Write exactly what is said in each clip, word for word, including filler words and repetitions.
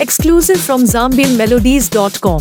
Exclusive from zambian melodies dot com.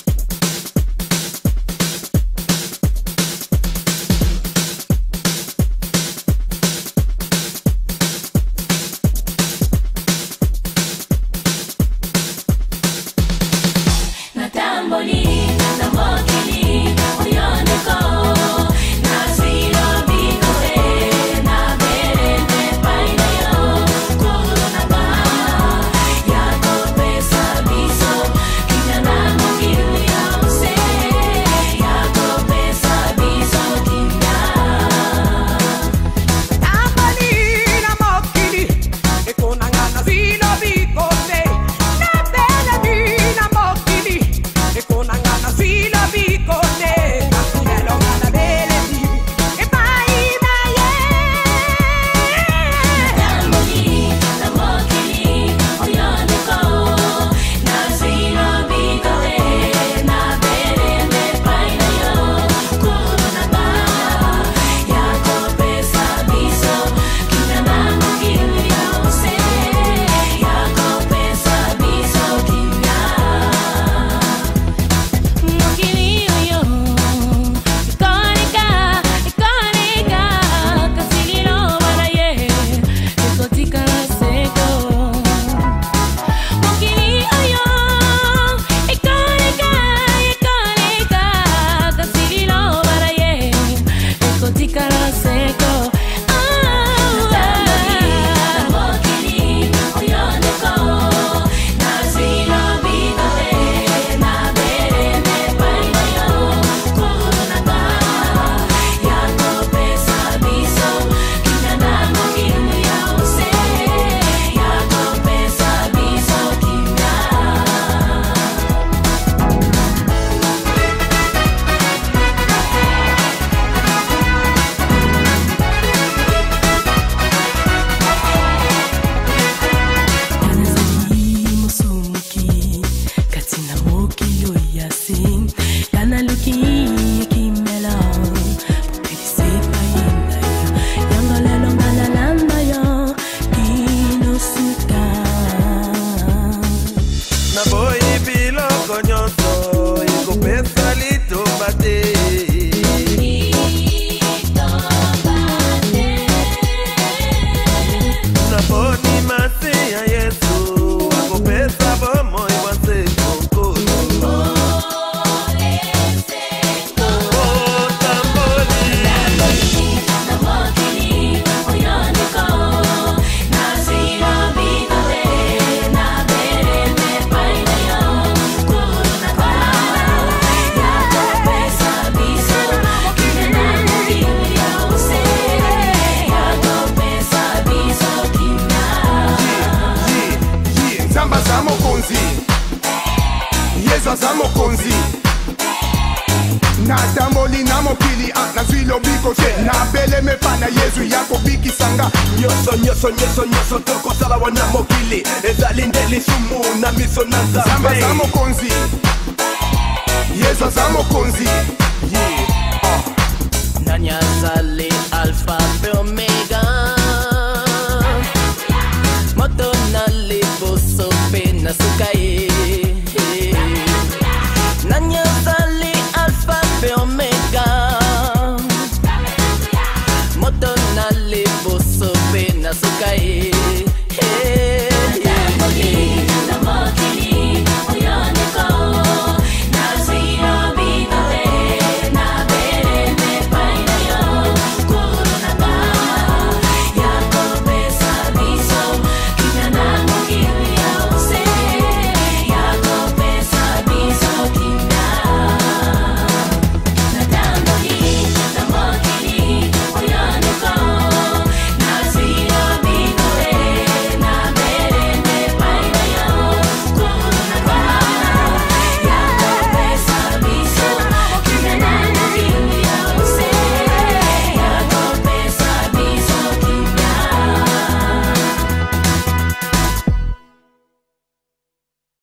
Zamokonzi na tamboli na mokili na zwilo biko te na bele me pana Yesu yako biki sanga nyoso nyoso nyoso nyoso toko sala wana mokili ezalindeli sumu na miso na Zamba Zamokonzi Yesu Zamokonzi yeah uh. Nanya zali alpha omega moto na libo sope na sukai Nanya zali alpha omega moto na libo sope na sukai